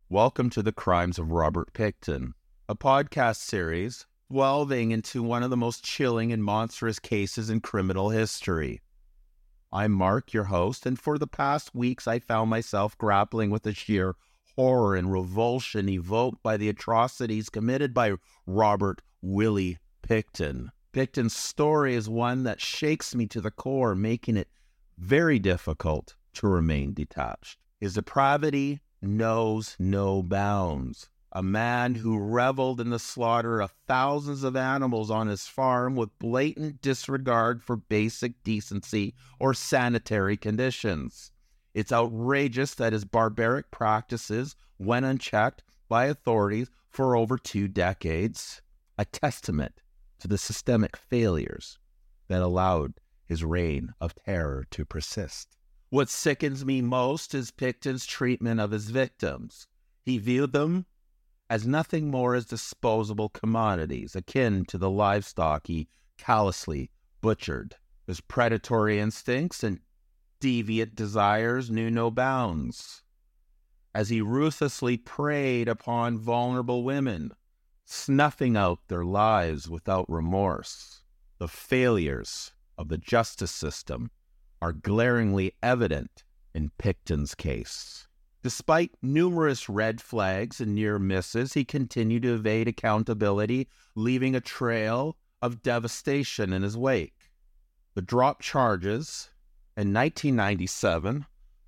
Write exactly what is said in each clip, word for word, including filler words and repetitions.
Welcome to the Crimes of Robert Pickton, a podcast series delving into one of the most chilling and monstrous cases in criminal history. I'm Mark, your host, and for the past weeks I found myself grappling with the sheer horror and revulsion evoked by the atrocities committed by Robert Willie Pickton. Pickton's story is one that shakes me to the core, making it very difficult to remain detached. His depravity knows no bounds. A man who reveled in the slaughter of thousands of animals on his farm with blatant disregard for basic decency or sanitary conditions. It's outrageous that his barbaric practices went unchecked by authorities for over two decades, a testament to the systemic failures that allowed his reign of terror to persist. What sickens me most is Pickton's treatment of his victims. He viewed them as nothing more as disposable commodities, akin to the livestock he callously butchered. His predatory instincts and deviant desires knew no bounds, as he ruthlessly preyed upon vulnerable women, snuffing out their lives without remorse. The failures of the justice system are glaringly evident in Pickton's case. Despite numerous red flags and near misses, he continued to evade accountability, leaving a trail of devastation in his wake. The dropped charges in nineteen ninety-seven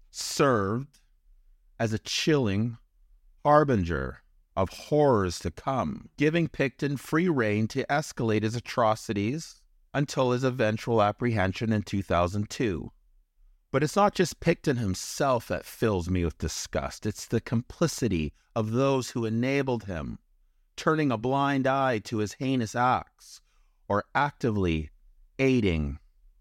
served as a chilling harbinger of horrors to come, giving Pickton free rein to escalate his atrocities until his eventual apprehension in two thousand two. But it's not just Pickton himself that fills me with disgust. It's the complicity of those who enabled him, turning a blind eye to his heinous acts, or actively aiding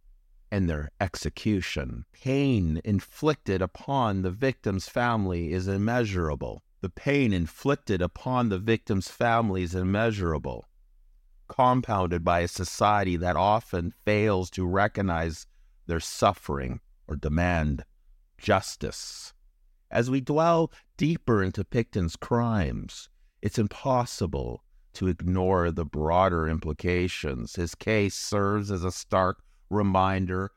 in their execution. Pain inflicted upon the victim's family is immeasurable. The pain inflicted upon the victim's family is immeasurable, compounded by a society that often fails to recognize their suffering or demand justice. As we dwell deeper into Pickton's crimes, it's impossible to ignore the broader implications. His case serves as a stark reminder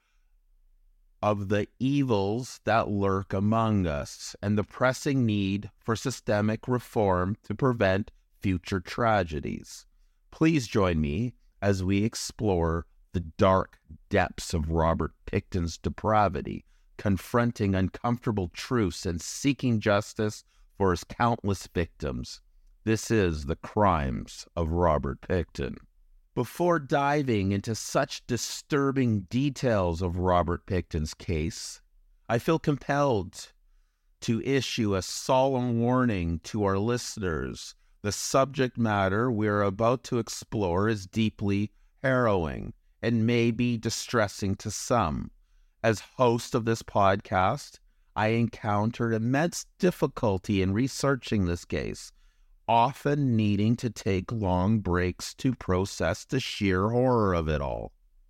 of the evils that lurk among us and the pressing need for systemic reform to prevent future tragedies. Please join me as we explore the dark depths of Robert Pickton's depravity, confronting uncomfortable truths and seeking justice for his countless victims. This is the Crimes of Robert Pickton. Before diving into such disturbing details of Robert Pickton's case, I feel compelled to issue a solemn warning to our listeners. The subject matter we're about to explore is deeply harrowing and may be distressing to some. As host of this podcast, I encountered immense difficulty in researching this case, often needing to take long breaks to process the sheer horror of it all.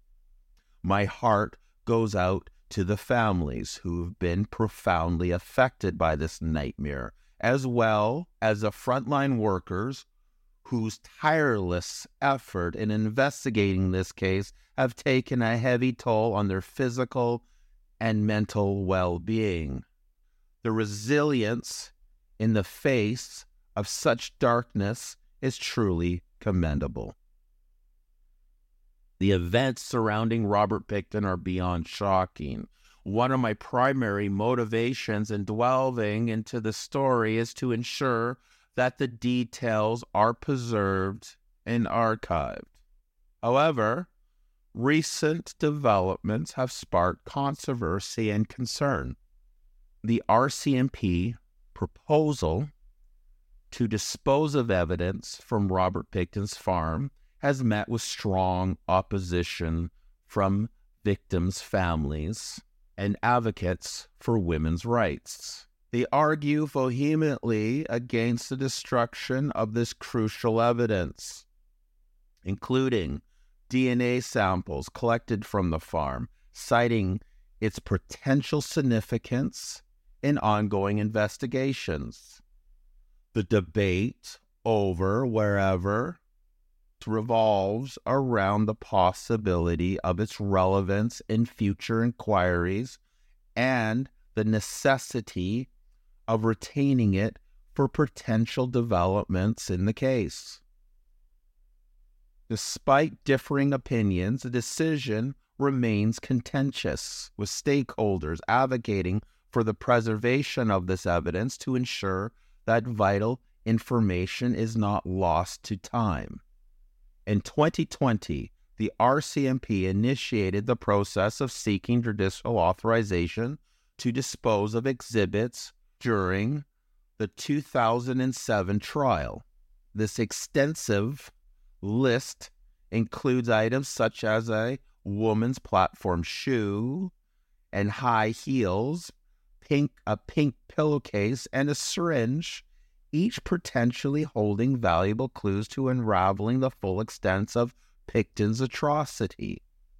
My heart goes out to the families who have been profoundly affected by this nightmare, as well as the frontline workers whose tireless effort in investigating this case have taken a heavy toll on their physical and mental well-being. The resilience in the face of such darkness is truly commendable. The events surrounding Robert Pickton are beyond shocking. One of my primary motivations in delving into the story is to ensure that the details are preserved and archived. However, recent developments have sparked controversy and concern. The R C M P proposal to dispose of evidence from Robert Pickton's farm has met with strong opposition from victims' families and advocates for women's rights. They argue vehemently against the destruction of this crucial evidence, including D N A samples collected from the farm, citing its potential significance in ongoing investigations. The debate over wherever revolves around the possibility of its relevance in future inquiries and the necessity of retaining it for potential developments in the case. Despite differing opinions, the decision remains contentious, with stakeholders advocating for the preservation of this evidence to ensure that vital information is not lost to time. In twenty twenty, the R C M P initiated the process of seeking judicial authorization to dispose of exhibits during the two thousand seven trial. This extensive list includes items such as a woman's platform shoe and high heels, pink a pink pillowcase, and a syringe, each potentially holding valuable clues to unraveling the full extent of Pickton's atrocity.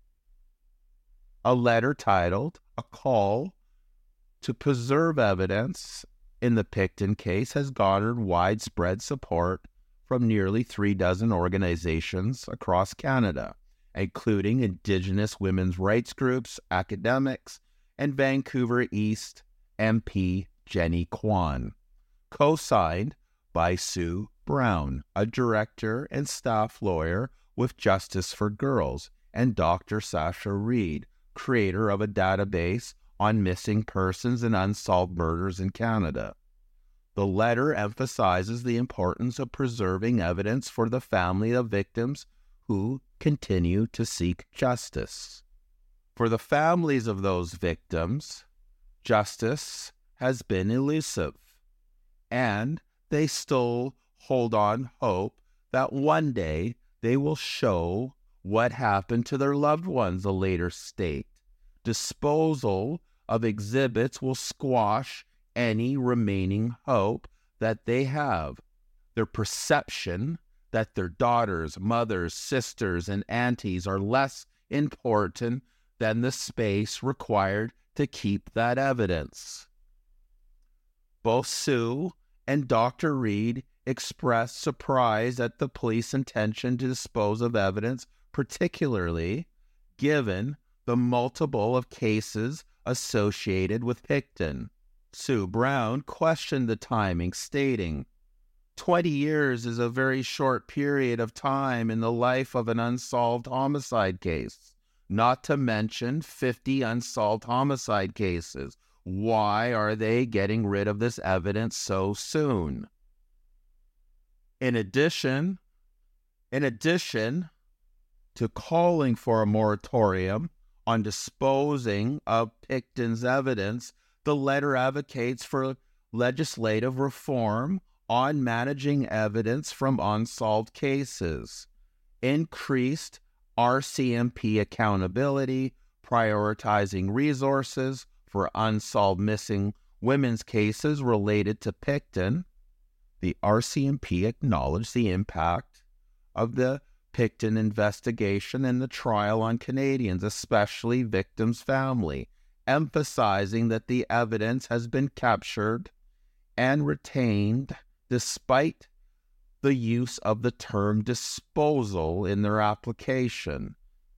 A letter titled "A Call to Preserve Evidence" in the Pickton case has garnered widespread support from nearly three dozen organizations across Canada, including Indigenous women's rights groups, academics, and Vancouver East M P Jenny Kwan, co-signed by Sue Brown, a director and staff lawyer with Justice for Girls, and Doctor Sasha Reed, creator of a database on missing persons and unsolved murders in Canada. The letter emphasizes the importance of preserving evidence for the family of victims who continue to seek justice. For the families of those victims, justice has been elusive, and they still hold on hope that one day they will show what happened to their loved ones, a later state. Disposal of exhibits will squash any remaining hope that they have. Their perception that their daughters, mothers, sisters, and aunties are less important than the space required to keep that evidence. Both Sue and Doctor Reed expressed surprise at the police intention to dispose of evidence, particularly given the multiple of cases associated with Pickton. Sue Brown questioned the timing, stating, twenty years is a very short period of time in the life of an unsolved homicide case, not to mention fifty unsolved homicide cases. Why are they getting rid of this evidence so soon? In addition, in addition to calling for a moratorium on disposing of Pickton's evidence, the letter advocates for legislative reform on managing evidence from unsolved cases, increased R C M P accountability, prioritizing resources for unsolved missing women's cases related to Pickton. The R C M P acknowledged the impact of the Pickton investigation and the trial on Canadians, especially victims' family, emphasizing that the evidence has been captured and retained despite the use of the term disposal in their application.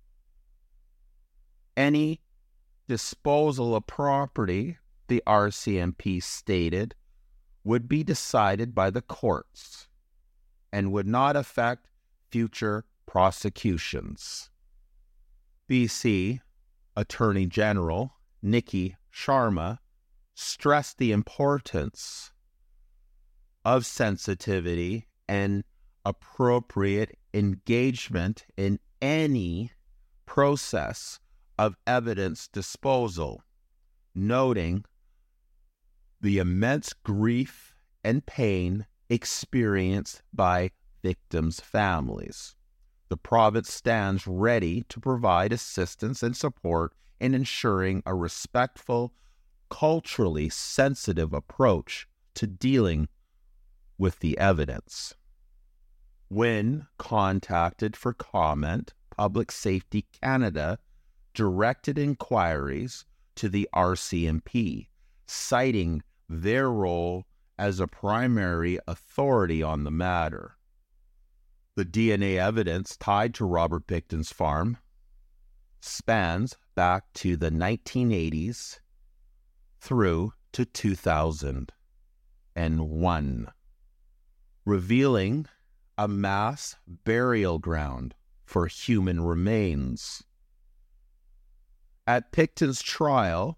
Any disposal of property, the R C M P stated, would be decided by the courts and would not affect future prosecutions. B C Attorney General Nikki Sharma stressed the importance of sensitivity and appropriate engagement in any process of evidence disposal, noting the immense grief and pain experienced by victims' families. The province stands ready to provide assistance and support in ensuring a respectful, culturally sensitive approach to dealing with the evidence. When contacted for comment, Public Safety Canada directed inquiries to the R C M P, citing their role as a primary authority on the matter. The D N A evidence tied to Robert Pickton's farm spans back to the nineteen eighties through to two thousand one, revealing a mass burial ground for human remains. At Pickton's trial,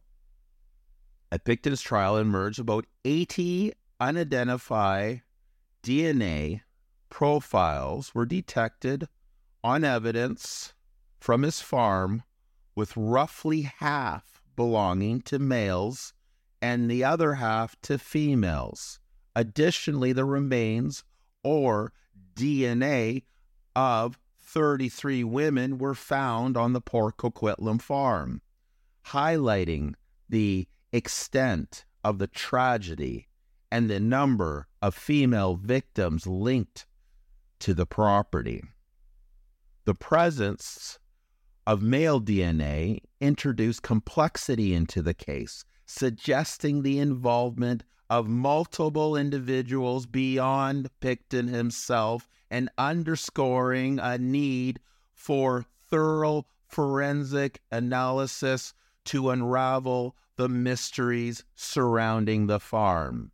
at Pickton's trial emerged about eighty unidentified D N A profiles were detected on evidence from his farm, with roughly half belonging to males and the other half to females. Additionally, the remains or D N A of thirty-three women were found on the Port Coquitlam farm, highlighting the extent of the tragedy and the number of female victims linked to the property. The presence of male D N A introduced complexity into the case, suggesting the involvement of multiple individuals beyond Pickton himself and underscoring a need for thorough forensic analysis to unravel the mysteries surrounding the farm.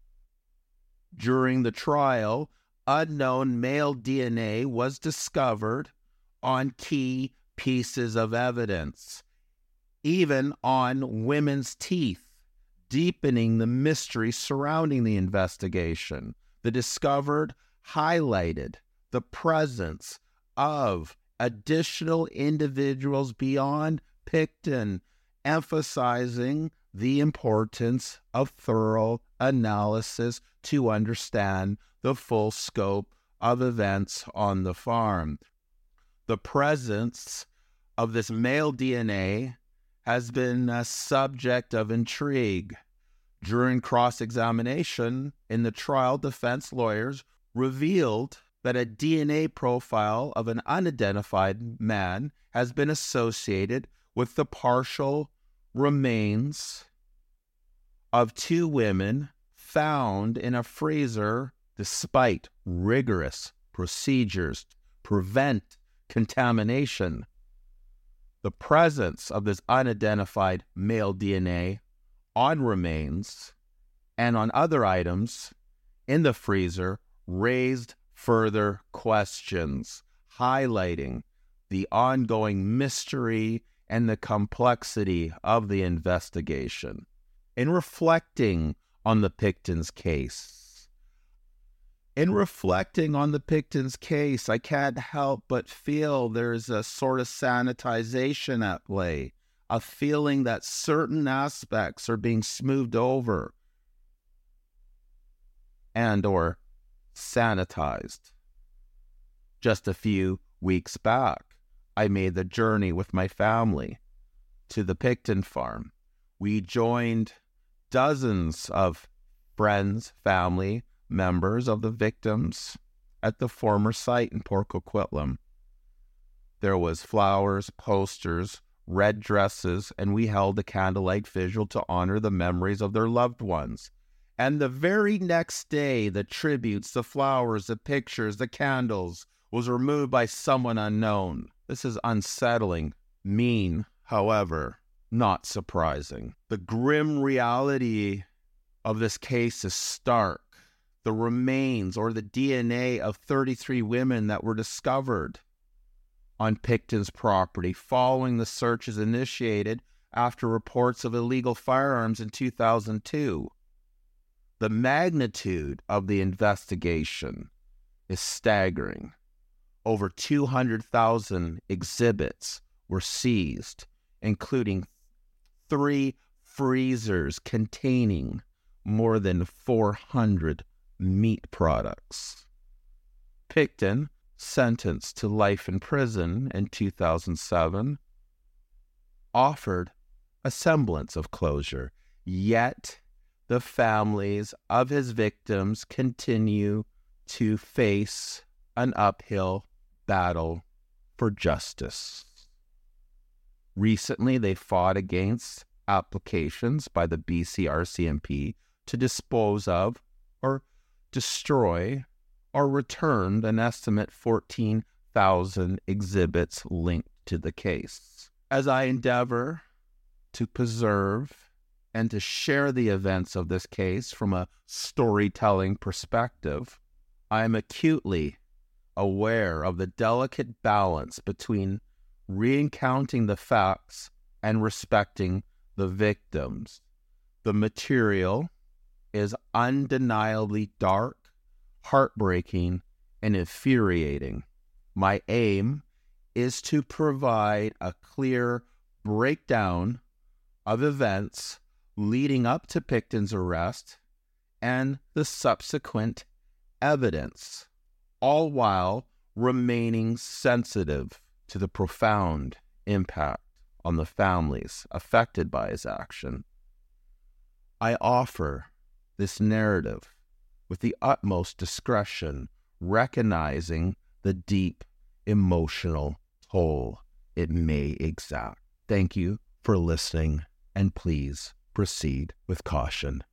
During the trial, unknown male D N A was discovered on key pieces of evidence, even on women's teeth, deepening the mystery surrounding the investigation. The discovered highlighted the presence of additional individuals beyond Pickton, emphasizing the importance of thorough analysis to understand the full scope of events on the farm. The presence of this male D N A has been a subject of intrigue. During cross-examination in the trial, defense lawyers revealed that a D N A profile of an unidentified man has been associated with the partial remains of two women found in a freezer despite rigorous procedures to prevent contamination. The presence of this unidentified male D N A on remains and on other items in the freezer raised further questions, highlighting the ongoing mystery and the complexity of the investigation. In reflecting on the Pickton's case, In reflecting on the Pickton's case, I can't help but feel there's a sort of sanitization at play, a feeling that certain aspects are being smoothed over and or sanitized. Just a few weeks back, I made the journey with my family to the Pickton farm. We joined dozens of friends, family, members of the victims at the former site in Port Coquitlam. There was flowers, posters, red dresses, and we held a candlelight vigil to honor the memories of their loved ones. And the very next day, the tributes, the flowers, the pictures, the candles was removed by someone unknown. This is unsettling, mean, however, not surprising. The grim reality of this case is stark. The remains or the D N A of thirty-three women that were discovered on Pickton's property following the searches initiated after reports of illegal firearms in two thousand two. The magnitude of the investigation is staggering. Over two hundred thousand exhibits were seized, including three freezers containing more than four hundred meat products. Pickton, sentenced to life in prison in two thousand seven, offered a semblance of closure, yet the families of his victims continue to face an uphill battle for justice. Recently, they fought against applications by the B C R C M P to dispose of or destroy or returned an estimate fourteen thousand exhibits linked to the case. As I endeavor to preserve and to share the events of this case from a storytelling perspective, I am acutely aware of the delicate balance between recounting the facts and respecting the victims. The material is undeniably dark, heartbreaking, and infuriating. My aim is to provide a clear breakdown of events leading up to Pickton's arrest and the subsequent evidence, all while remaining sensitive to the profound impact on the families affected by his action. I offer this narrative with the utmost discretion, recognizing the deep emotional toll it may exact. Thank you for listening, and please proceed with caution.